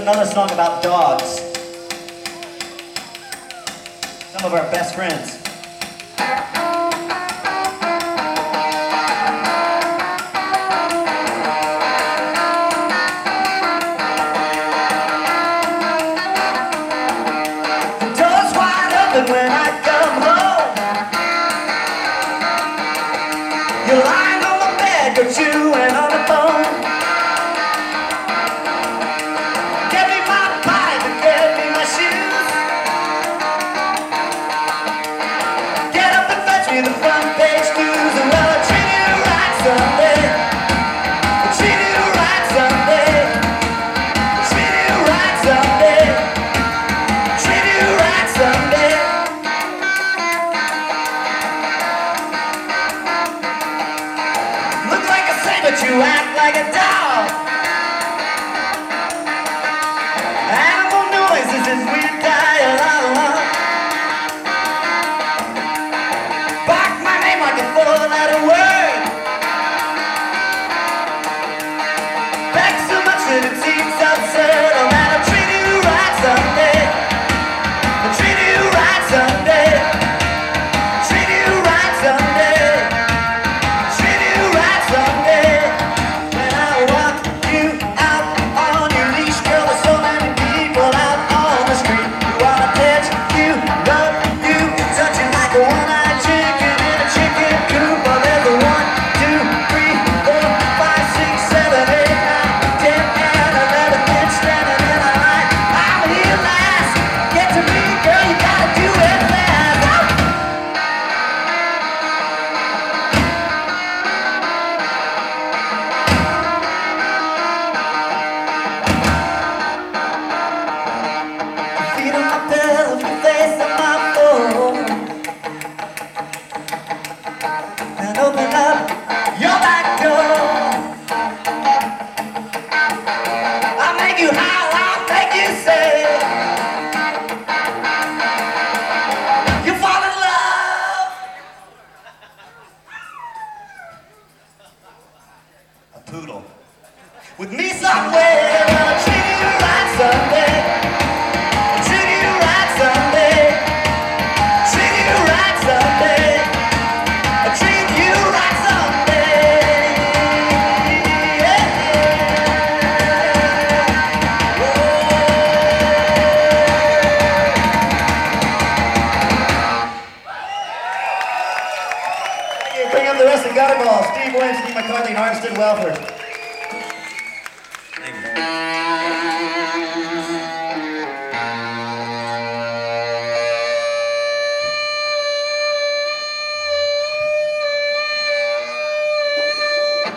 another song about dogs. Some of our best friends. The door's wide open when I come home. You're lying on the bed, you're chewing on the phone. The front page news, and well, I treat you right someday. I treat you right someday. I treat you right someday. I treat you right someday. Look like a saint, but you act like a dog. Animal noises as we die alone. Like a four-letter word. Back so much that it seems absurd. Oh man, I'll treat you right someday. I'll treat you right someday. I'll treat you right someday. I'll treat you right someday. When I walk you out on your leash, girl, there's so many people out on the street who wanna touch you, love you, touch you like a one-eyed chicken. Open up your back door. I'll make you howl, I'll make you say you fall in love. A poodle with me somewhere. I'll treat you right someday. I'll treat you right someday. I'll treat you right someday. I'll treat you right someday. Yeah. Okay, bring up the rest of Gutterball. Steve Williams, Steve McCarthy, and Armstead Welford. Thank you.